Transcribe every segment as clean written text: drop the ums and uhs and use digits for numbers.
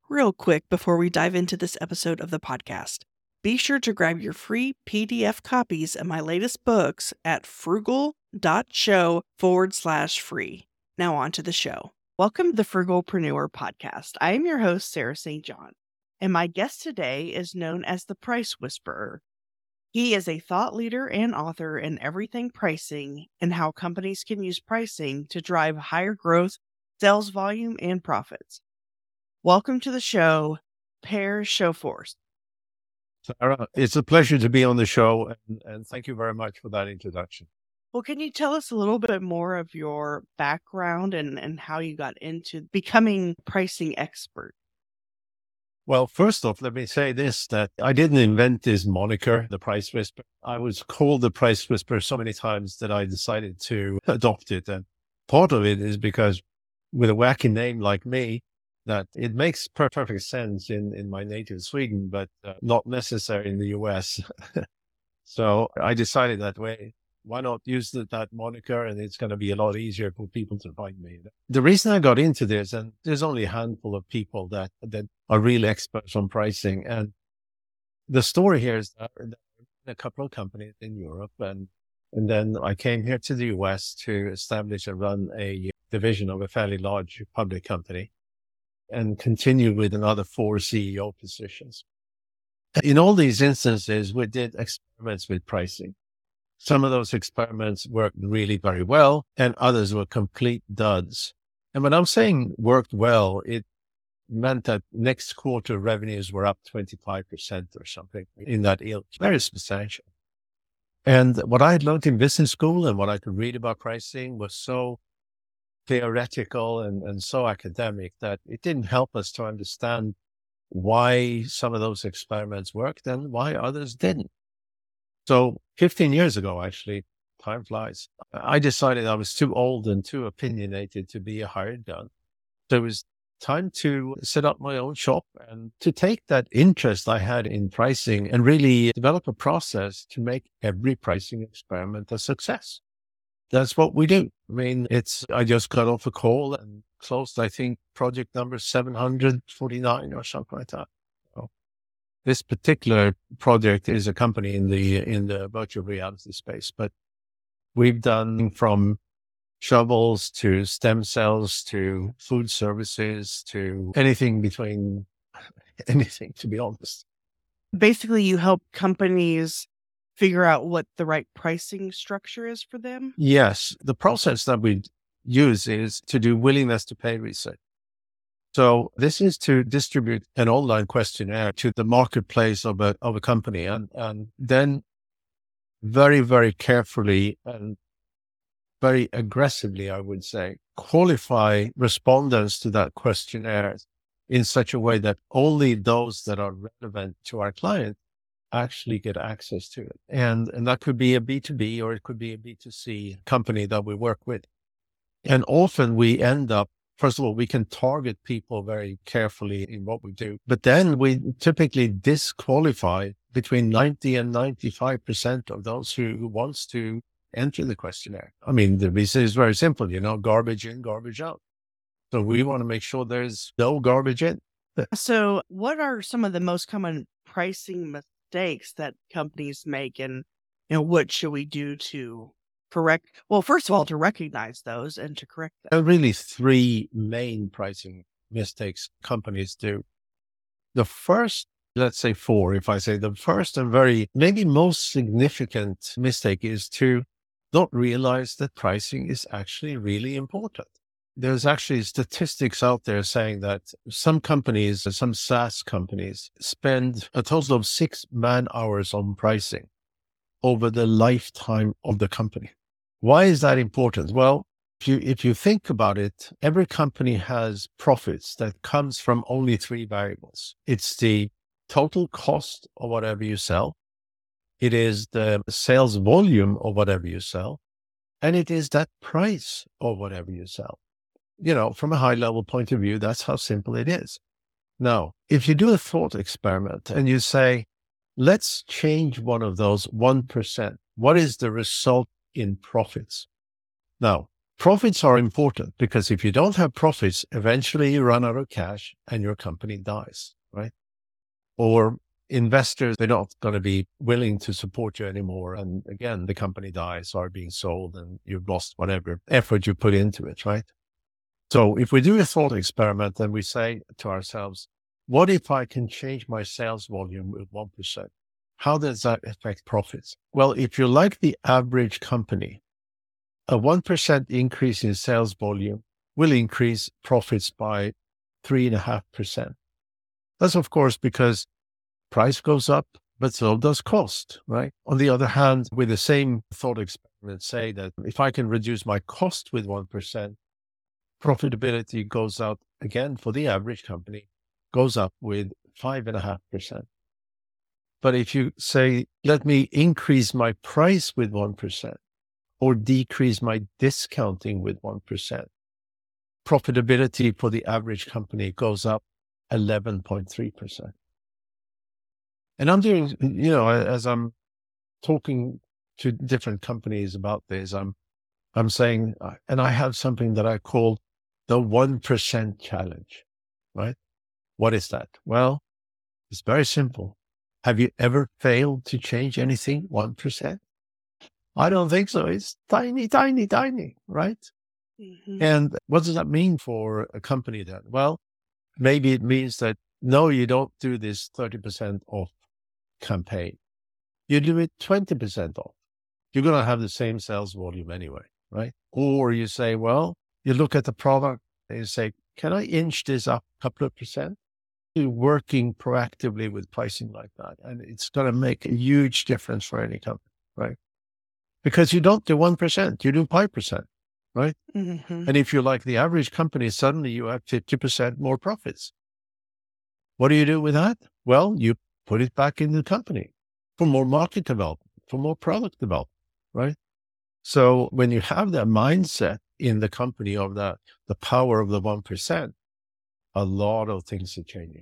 Real quick before we dive into this episode of the podcast, be sure to grab your free PDF copies of my latest books at frugal.show/free. Now on to the show. Welcome to the Frugalpreneur podcast. I am your host, Sarah St. John, and my guest today is known as the Price Whisperer. He is a thought leader and author in everything pricing and how companies can use pricing to drive higher growth, sales volume, and profits. Welcome to the show, Per Sjofors. Sarah, it's a pleasure to be on the show, and thank you very much for that introduction. Well, can you tell us a little bit more of your background and how you got into becoming a pricing expert? Well, first off, let me say this, that I didn't invent this moniker, the Price Whisperer. I was called the Price Whisperer so many times that I decided to adopt it. And part of it is because with a wacky name like me, that it makes perfect sense in my native Sweden, but not necessary in the US. So I decided that way. Why not use that moniker? And it's going to be a lot easier for people to find me. The reason I got into this, and there's only a handful of people that are real experts on pricing. And the story here is that a couple of companies in Europe, and then I came here to the US to establish and run a division of a fairly large public company, and continue with another 4 CEO positions. In all these instances, we did experiments with pricing. Some of those experiments worked really very well, and others were complete duds. And when I'm saying worked well, it meant that next quarter revenues were up 25% or something in that ilk. Very substantial. And what I had learned in business school and what I could read about pricing was so theoretical and so academic that it didn't help us to understand why some of those experiments worked and why others didn't. So 15 years ago, actually, time flies, I decided I was too old and too opinionated to be a hired gun. So it was time to set up my own shop and to take that interest I had in pricing and really develop a process to make every pricing experiment a success. That's what we do. I mean, I just got off a call and closed, I think, project number 749 or something like that. So this particular project is a company in the virtual reality space, but we've done from shovels to stem cells to food services to anything between anything, to be honest. Basically, you help companies figure out what the right pricing structure is for them? Yes. The process that we use is to do willingness to pay research. So this is to distribute an online questionnaire to the marketplace of a company and then very, very carefully and very aggressively, I would say, qualify respondents to that questionnaire in such a way that only those that are relevant to our client actually get access to it. And that could be a B2B or it could be a B2C company that we work with. And often we end up, first of all, we can target people very carefully in what we do, but then we typically disqualify between 90 and 95% of those who wants to enter the questionnaire. I mean, the reason is very simple, garbage in, garbage out. So we want to make sure there's no garbage in. So what are some of the most common pricing mistakes that companies make, and what should we do to correct? Well, first of all, to recognize those and to correct them. There are really 3 main pricing mistakes companies do. The first, let's say 4, if I say the first and very maybe most significant mistake is to not realize that pricing is actually really important. There's actually statistics out there saying that some companies, some SaaS companies, spend a total of 6 man-hours on pricing over the lifetime of the company. Why is that important? Well, if you think about it, every company has profits that comes from only 3 variables. It's the total cost of whatever you sell. It is the sales volume of whatever you sell. And it is that price of whatever you sell. From a high level point of view, that's how simple it is. Now, if you do a thought experiment and you say, let's change one of those 1%, what is the result in profits? Now, Profits are important because if you don't have profits, eventually you run out of cash and your company dies, right? Or investors, they're not going to be willing to support you anymore. And again, the company dies or being sold and you've lost whatever effort you put into it, right? So if we do a thought experiment and we say to ourselves, what if I can change my sales volume with 1%? How does that affect profits? Well, if you're like the average company, a 1% increase in sales volume will increase profits by 3.5%. That's of course because price goes up, but so does cost, right? On the other hand, with the same thought experiment, say that if I can reduce my cost with 1%, profitability goes out again for the average company, goes up with 5.5%. But if you say, let me increase my price with 1% or decrease my discounting with 1%, profitability for the average company goes up 11.3%. And I'm doing, as I'm talking to different companies about this, I'm saying, and I have something that I call the 1% challenge, right? What is that? Well, it's very simple. Have you ever failed to change anything 1%? I don't think so. It's tiny, tiny, tiny, right? Mm-hmm. And what does that mean for a company then? Well, maybe it means that, no, you don't do this 30% off campaign. You do it 20% off. You're going to have the same sales volume anyway, right? Or you say, well, you look at the product and you say, can I inch this up a couple of percent? You're working proactively with pricing like that. And it's going to make a huge difference for any company, right? Because you don't do 1%, you do 5%, right? Mm-hmm. And if you're like the average company, suddenly you have 50% more profits. What do you do with that? Well, you put it back in the company for more market development, for more product development, right? So when you have that mindset in the company of the power of the 1%, a lot of things are changing.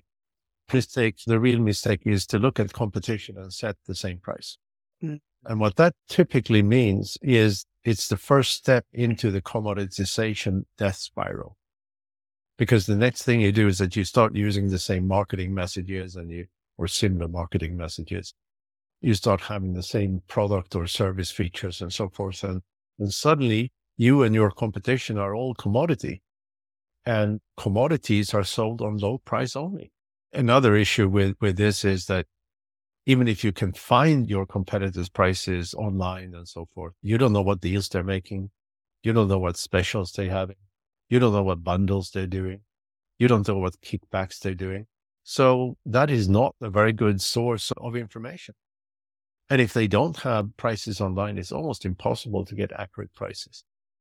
The real mistake is to look at competition and set the same price. Mm. And what that typically means is it's the first step into the commoditization death spiral. Because the next thing you do is that you start using the same marketing messages or similar marketing messages. You start having the same product or service features and so forth. And suddenly you and your competition are all commodity, and commodities are sold on low price only. Another issue with this is that even if you can find your competitors' prices online and so forth, you don't know what deals they're making. You don't know what specials they're having. You don't know what bundles they're doing. You don't know what kickbacks they're doing. So that is not a very good source of information. And if they don't have prices online, it's almost impossible to get accurate prices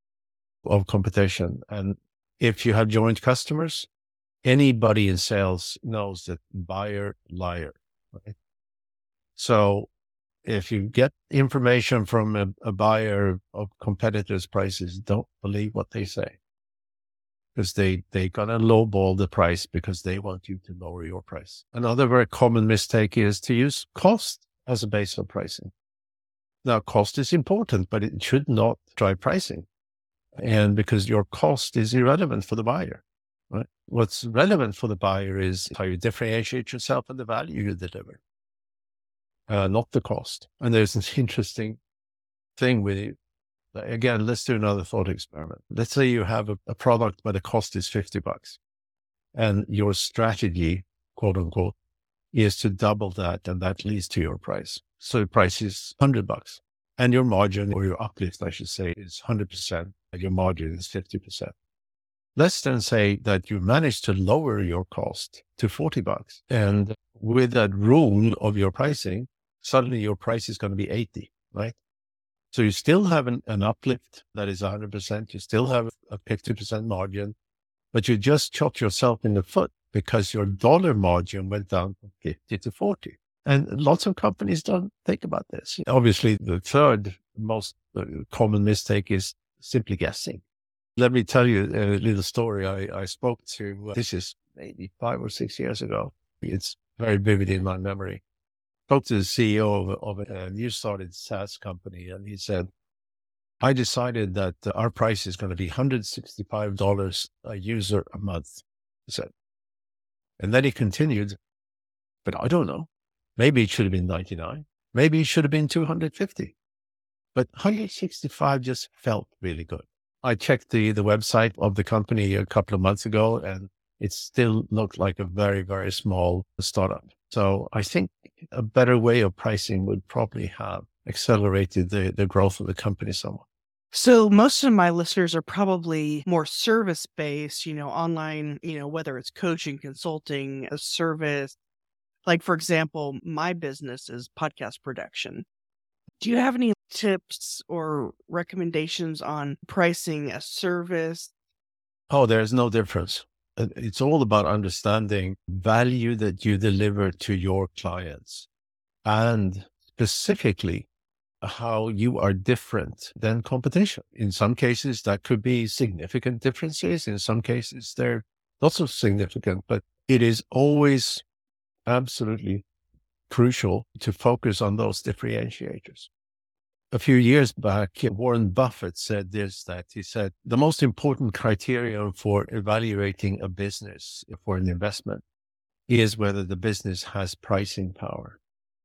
of competition. And if you have joint customers, anybody in sales knows that buyer, liar, right? So if you get information from a buyer of competitors' prices, don't believe what they say. Because they're going to lowball the price because they want you to lower your price. Another very common mistake is to use cost as a base of pricing. Now, cost is important, but it should not drive pricing. And because your cost is irrelevant for the buyer, right? What's relevant for the buyer is how you differentiate yourself and the value you deliver, not the cost. And there's an interesting thing with it. Again, let's do another thought experiment. Let's say you have a product, but the cost is $50 and your strategy, quote unquote, is to double that. And that leads to your price. So the price is $100 and your margin, or your uplift, I should say, is 100% and your margin is 50%. Let's then say that you managed to lower your cost to $40. And with that rule of your pricing, suddenly your price is going to be 80, right? So you still have an uplift that is 100%. You still have a 50% margin, but you just shot yourself in the foot because your dollar margin went down from 50 to 40. And lots of companies don't think about this. Obviously, the third most common mistake is simply guessing. Let me tell you a little story. I spoke to, this is maybe 5 or 6 years ago. It's very vivid in my memory. Spoke to the CEO of a new started SaaS company, and he said, I decided that our price is going to be $165 a user a month. He said. And then he continued, but I don't know. Maybe it should have been 99. Maybe it should have been 250. But 165 just felt really good. I checked the website of the company a couple of months ago, and it still looked like a very, very small startup. So I think a better way of pricing would probably have accelerated the growth of the company somewhat. So most of my listeners are probably more service-based, online, whether it's coaching, consulting, a service. Like, for example, my business is podcast production. Do you have any tips or recommendations on pricing a service? Oh, there's no difference. It's all about understanding value that you deliver to your clients, and specifically how you are different than competition. In some cases, that could be significant differences. In some cases, they're not so significant, but it is always absolutely crucial to focus on those differentiators. A few years back, Warren Buffett said this, that he said, the most important criterion for evaluating a business for an investment is whether the business has pricing power.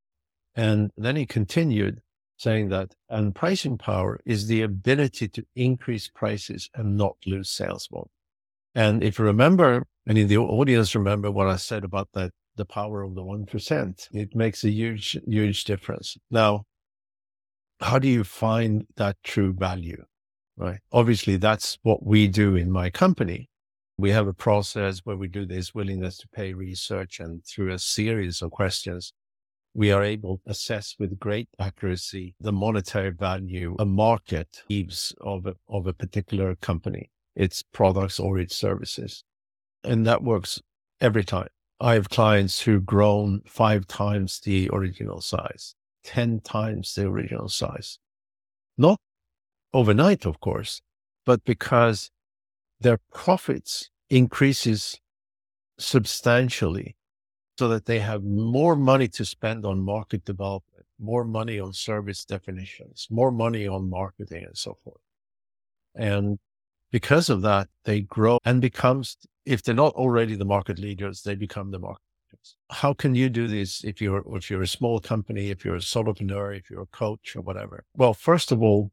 And then he continued saying that, and pricing power is the ability to increase prices and not lose sales volume. And if you remember, and in the audience remember what I said about that, the power of the 1%, it makes a huge, huge difference. Now, how do you find that true value, right? Obviously, that's what we do in my company. We have a process where we do this willingness to pay research, and through a series of questions, we are able to assess with great accuracy the monetary value a market gives of a particular company, its products or its services. And that works every time. I have clients who've grown 5 times the original size, 10 times the original size. Not overnight, of course, but because their profits increases substantially, so that they have more money to spend on market development, more money on service definitions, more money on marketing and so forth. And because of that, they grow and becomes, if they're not already the market leaders, they become the market leaders. How can you do this if you're a small company, if you're a solopreneur, if you're a coach or whatever? Well, first of all,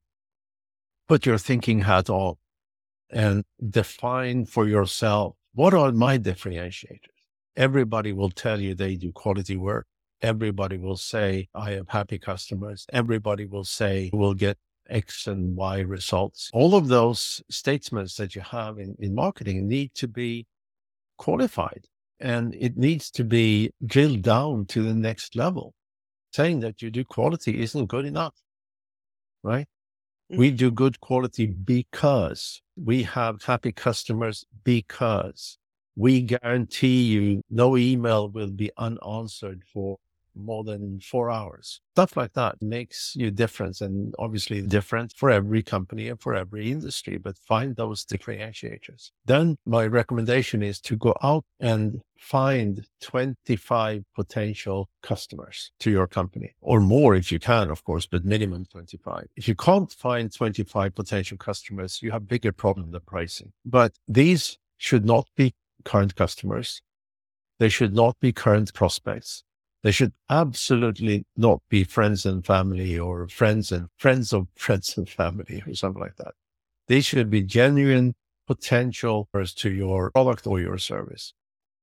put your thinking hat on and define for yourself, what are my differentiators? Everybody will tell you they do quality work. Everybody will say, I have happy customers. Everybody will say, we'll get X and Y results. All of those statements that you have in marketing need to be qualified, and it needs to be drilled down to the next level. Saying that you do quality isn't good enough, right? We do good quality because we have happy customers, because we guarantee you no email will be unanswered for more than 4 hours. Stuff like that makes you different, and obviously different for every company and for every industry, but find those differentiators. Then my recommendation is to go out and find 25 potential customers to your company, or more if you can, of course, but minimum 25. If you can't find 25 potential customers, you have bigger problem than pricing. But these should not be current customers. They should not be current prospects. They should absolutely not be friends and family, or friends of friends and family, or something like that. They should be genuine potential to your product or your service.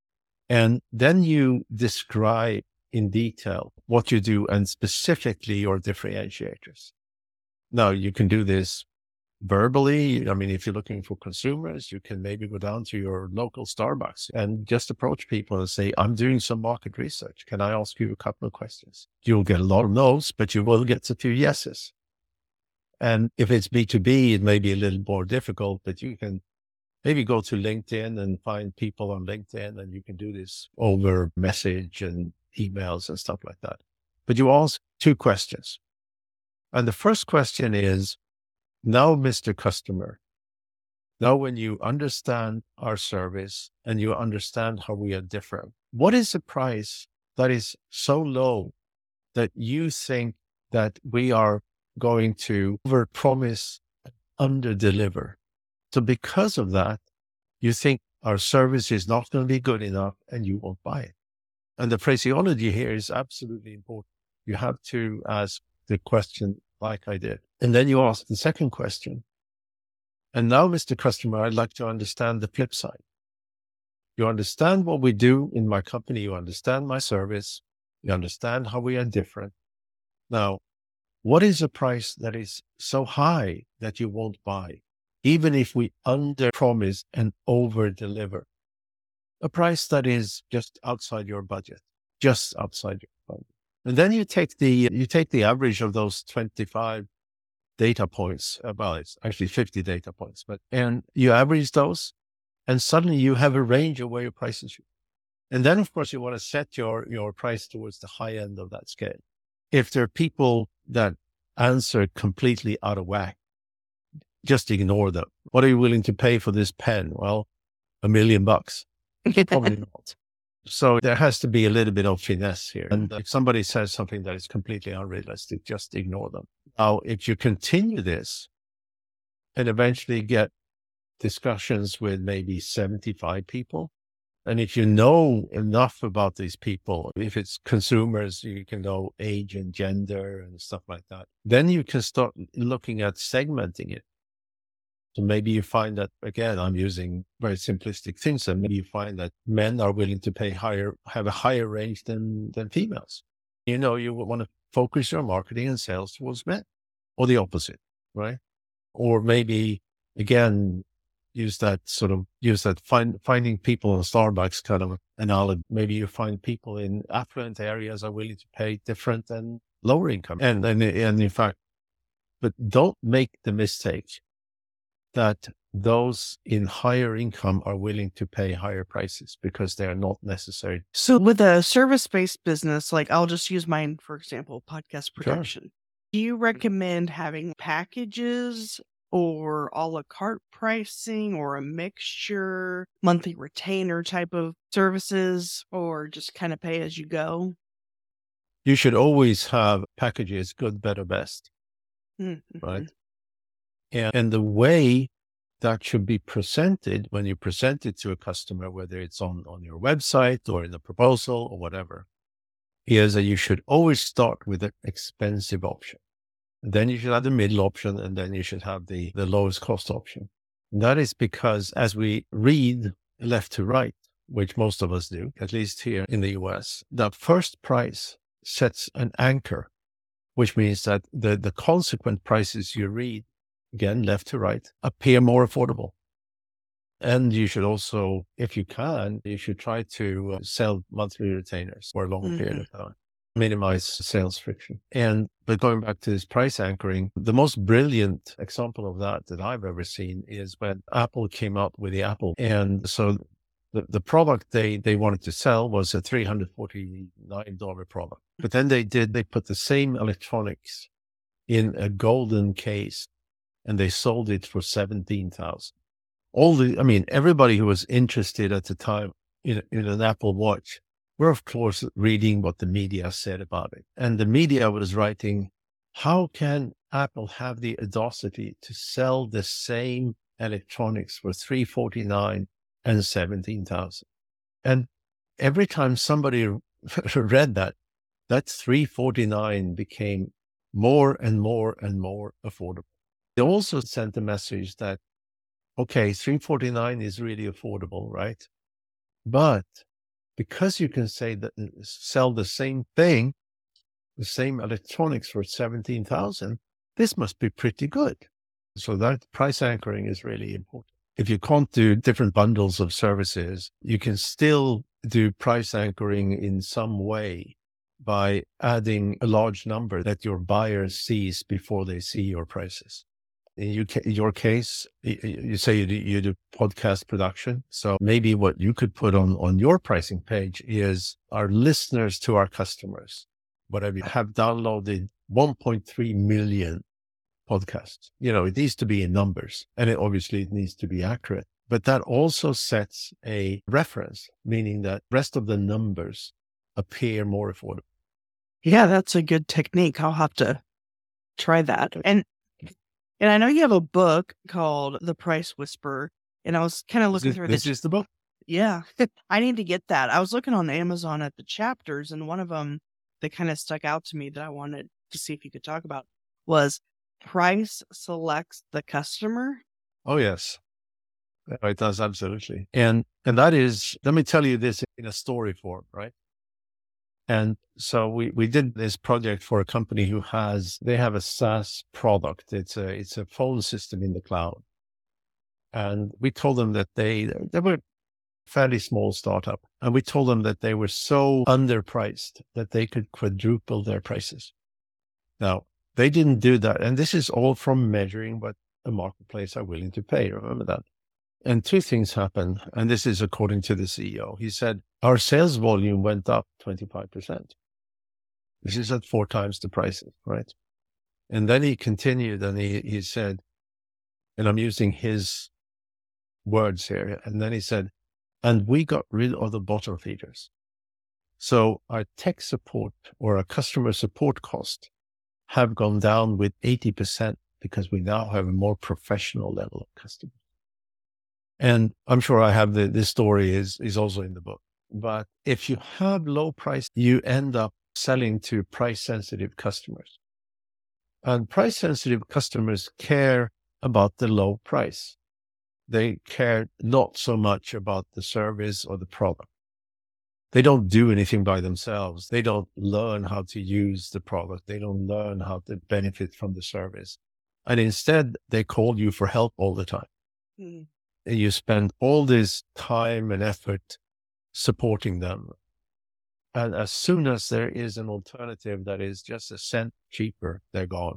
And then you describe in detail what you do and specifically your differentiators. Now, you can do this verbally. I mean, if you're looking for consumers, you can maybe go down to your local Starbucks and just approach people and say, I'm doing some market research. Can I ask you a couple of questions? You'll get a lot of no's, but you will get a few yeses. And if it's B2B, it may be a little more difficult, but you can maybe go to LinkedIn and find people on LinkedIn, and you can do this over message and emails and stuff like that. But you ask 2 questions. And the first question is, now, Mr. Customer, now when you understand our service and you understand how we are different, what is the price that is so low that you think that we are going to overpromise under-deliver. So because of that, you think our service is not going to be good enough and you won't buy it. And the phraseology here is absolutely important. You have to ask the question like I did. And then you ask the second question. And now, Mr. Customer, I'd like to understand the flip side. You understand what we do in my company. You understand my service. You understand how we are different. Now, what is a price that is so high that you won't buy, even if we under-promise and over-deliver? A price that is just outside your budget, just outside your budget. And then you take the average of those 25 data points. Well, it's actually 50 data points, and you average those, and suddenly you have a range of where your prices should. And then, of course, you want to set your price towards the high end of that scale. If there are people that answer completely out of whack, just ignore them. What are you willing to pay for this pen? Well, $1 million. Probably not. So there has to be a little bit of finesse here. And if somebody says something that is completely unrealistic, just ignore them. Now, if you continue this and eventually get discussions with maybe 75 people, and if you know enough about these people, if it's consumers, you can know age and gender and stuff like that, then you can start looking at segmenting it. So maybe you find that, again, I'm using very simplistic things, and maybe you find that men are willing to pay higher, have a higher range than females. You want to focus your marketing and sales towards men, or the opposite, right? Or maybe, again, finding people in Starbucks kind of analogy. Maybe you find people in affluent areas are willing to pay different than lower income. And in fact, but don't make the mistake that those in higher income are willing to pay higher prices, because they are not necessary. So with a service-based business, like I'll just use mine, for example, podcast production. Sure. Do you recommend having packages or a la carte pricing, or a mixture, monthly retainer type of services, or just kind of pay as you go? You should always have packages, good, better, best, right? And the way that should be presented when you present it to a customer, whether it's on your website or in a proposal or whatever, is that you should always start with an expensive option. Then you should have the middle option, and then you should have the lowest cost option. And that is because as we read left to right, which most of us do, at least here in the US, the first price sets an anchor, which means that the consequent prices you read, again, left to right, appear more affordable. And you should also, if you can, you should try to sell monthly retainers for a longer period of time. Minimize sales friction. But going back to this price anchoring, the most brilliant example of that I've ever seen is when Apple came out with the Apple. And so the product they wanted to sell was a $349 product. But then they put the same electronics in a golden case, and they sold it for $17,000. Everybody who was interested at the time in an Apple Watch were, of course, reading what the media said about it. And the media was writing, how can Apple have the audacity to sell the same electronics for $349 and $17,000? And every time somebody read that $349 became more and more and more affordable. They also sent a message that, okay, $349 is really affordable, right? But because you can sell the same thing, the same electronics for $17,000, this must be pretty good. So that price anchoring is really important. If you can't do different bundles of services, you can still do price anchoring in some way by adding a large number that your buyer sees before they see your prices. In your case, you say you do podcast production. So maybe what you could put on your pricing page is our listeners to our customers, whatever, have downloaded 1.3 million podcasts. It needs to be in numbers, and it needs to be accurate. But that also sets a reference, meaning that the rest of the numbers appear more affordable. Yeah, that's a good technique. I'll have to try that. And And I know you have a book called The Price Whisperer, and I was kind of looking through This is the book. Yeah, I need to get that. I was looking on Amazon at the chapters, and one of them that kind of stuck out to me that I wanted to see if you could talk about was Price Selects the Customer. Oh, yes. It does, absolutely. And that is, let me tell you this in a story form, right? And so we did this project for a company they have a SaaS product. It's a phone system in the cloud. And we told them that they were a fairly small startup. And we told them that they were so underpriced that they could quadruple their prices. Now, they didn't do that. And this is all from measuring what the marketplace are willing to pay. Remember that. And two things happened. And this is according to the CEO. He said, our sales volume went up 25%. This is at 4 times the prices, right? And then he continued and he said, and I'm using his words here. And then he said, and we got rid of the bottom feeders. So our tech support or our customer support cost have gone down with 80% because we now have a more professional level of customers. And I'm sure I have this story is also in the book. But if you have low price, you end up selling to price sensitive customers. And price sensitive customers care about the low price. They care not so much about the service or the product. They don't do anything by themselves. They don't learn how to use the product. They don't learn how to benefit from the service. And instead, they call you for help all the time. Mm. And you spend all this time and effort supporting them. And as soon as there is an alternative that is just a cent cheaper, they're gone.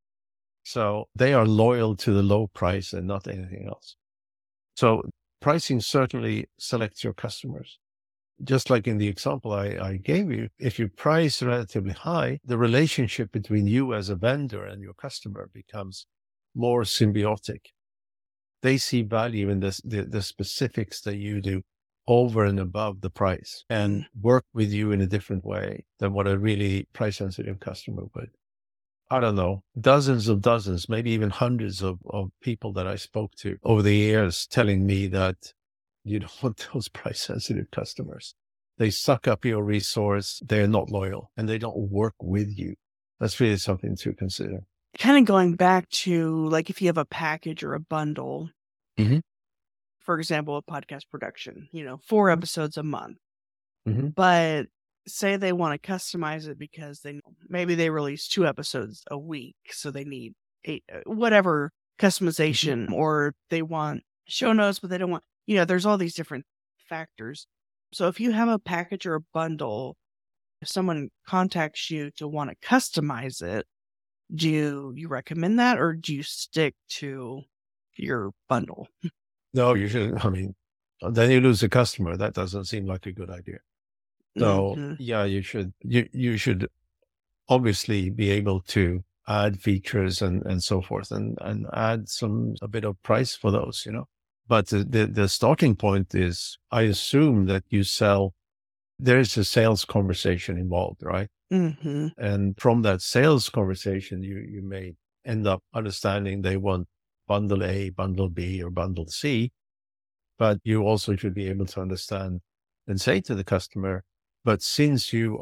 So they are loyal to the low price and not anything else. So pricing certainly selects your customers. Just like in the example I gave you, if you price relatively high, the relationship between you as a vendor and your customer becomes more symbiotic. They see value in the specifics that you do over and above the price and work with you in a different way than what a really price sensitive customer would. I don't know, dozens, maybe even hundreds of people that I spoke to over the years telling me that you don't want those price sensitive customers. They suck up your resource. They're not loyal and they don't work with you. That's really something to consider. Kind of going back to like if you have a package or a bundle, mm-hmm. For example, a podcast production, 4 episodes a month, mm-hmm. But say they want to customize it because maybe they release 2 episodes a week. So they need 8, whatever customization, mm-hmm. Or they want show notes, but they don't want, there's all these different factors. So if you have a package or a bundle, if someone contacts you to want to customize it, do you recommend that or do you stick to your bundle? No, you shouldn't. I mean, then you lose a customer. That doesn't seem like a good idea. So mm-hmm. Yeah, you should obviously be able to add features and so forth and add a bit of price for those, But the starting point is, I assume that there's a sales conversation involved, right? Mm-hmm. And from that sales conversation, you may end up understanding they want bundle A, bundle B, or bundle C. But you also should be able to understand and say to the customer, but since you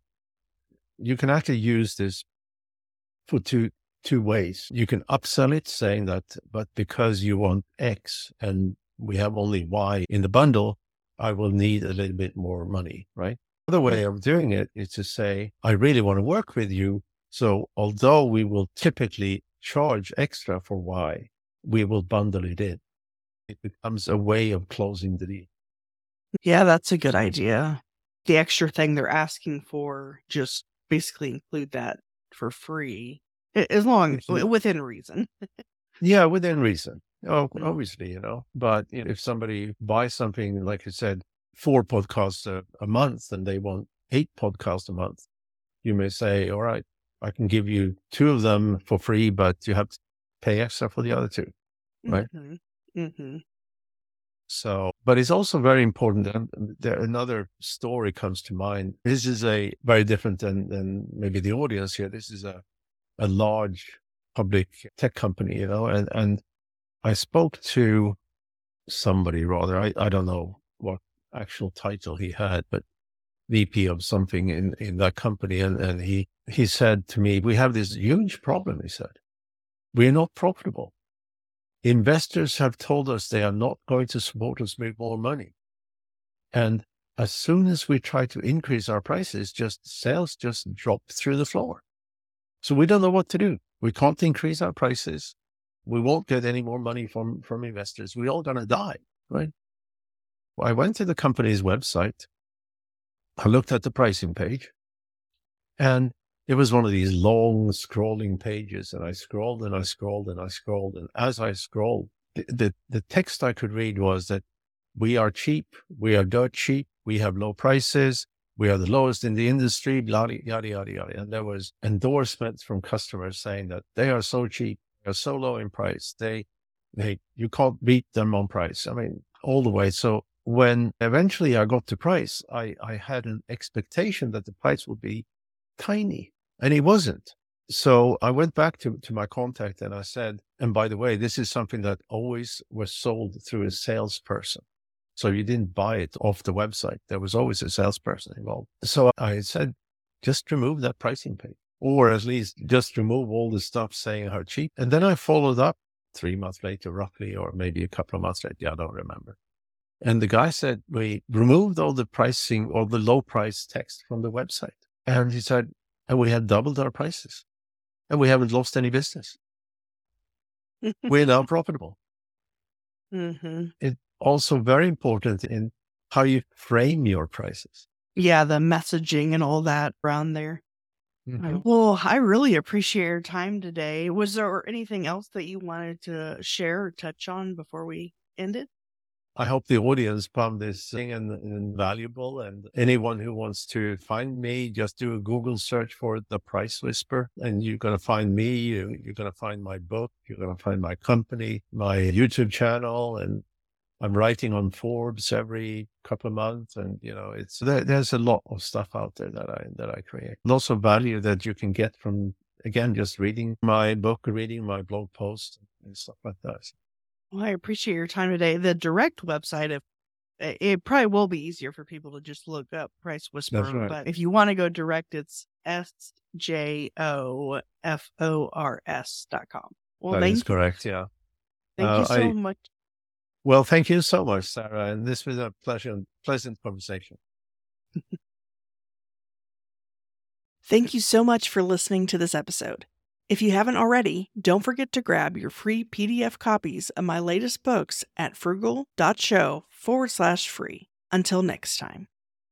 can actually use this for two ways. You can upsell it saying that, but because you want X and we have only Y in the bundle, I will need a little bit more money, right? Another way of doing it is to say, I really want to work with you. So although we will typically charge extra for Y, we will bundle it in. It becomes a way of closing the deal. Yeah, that's a good idea. The extra thing they're asking for, just basically include that for free. As long within reason. Yeah, within reason. Oh, obviously, but if somebody buys something, like I said, 4 podcasts a month and they want 8 podcasts a month, you may say, all right, I can give you 2 of them for free, but you have to pay extra for the other 2, right? Mm-hmm. Mm-hmm. So, but it's also very important. And another story comes to mind. This is a very different than maybe the audience here. This is a large public tech company, and I spoke to somebody rather, I don't know what actual title he had, but VP of something in that company. And he said to me, we have this huge problem. He said, we're not profitable. Investors have told us they are not going to support us with more money. And as soon as we try to increase our prices, sales just drop through the floor. So we don't know what to do. We can't increase our prices. We won't get any more money from investors. We're all going to die, right? Well, I went to the company's website. I looked at the pricing page, and it was one of these long scrolling pages. And I scrolled and I scrolled and I scrolled. And as I scrolled, the text I could read was that we are cheap. We are dirt cheap. We have low prices. We are the lowest in the industry, yada, yada, yada, yada. And there was endorsements from customers saying that they are so cheap, they're so low in price. You can't beat them on price. I mean, all the way. So when eventually I got to price, I had an expectation that the price would be tiny, and it wasn't. So I went back to my contact and I said, and by the way, this is something that always was sold through a salesperson. So you didn't buy it off the website. There was always a salesperson involved. So I said, just remove that pricing page, or at least just remove all the stuff saying how cheap. And then I followed up 3 months later, roughly, or maybe a couple of months later. Yeah, I don't remember. And the guy said, we removed all the pricing or the low price text from the website. And he said, and we had doubled our prices and we haven't lost any business. We're now profitable. Mm-hmm. It's also very important in how you frame your prices. Yeah, the messaging and all that around there. Mm-hmm. Well, I really appreciate your time today. Was there anything else that you wanted to share or touch on before we ended? I hope the audience found this thing and valuable. And anyone who wants to find me, just do a Google search for The Price Whisperer, and you're going to find me. You're going to find my book. You're going to find my company, my YouTube channel, and I'm writing on Forbes every couple of months. And there's a lot of stuff out there that I create. Lots of value that you can get from, again, just reading my book, reading my blog posts and stuff like that. Well, I appreciate your time today. The direct website, it probably will be easier for people to just look up Price Whisperer. That's right. But if you want to go direct, it's sjofors.com. Well, that is correct. Yeah. Thank you so much. Well, thank you so much, Sarah. And this was a pleasant conversation. Thank you so much for listening to this episode. If you haven't already, don't forget to grab your free PDF copies of my latest books at frugal.show/free. Until next time.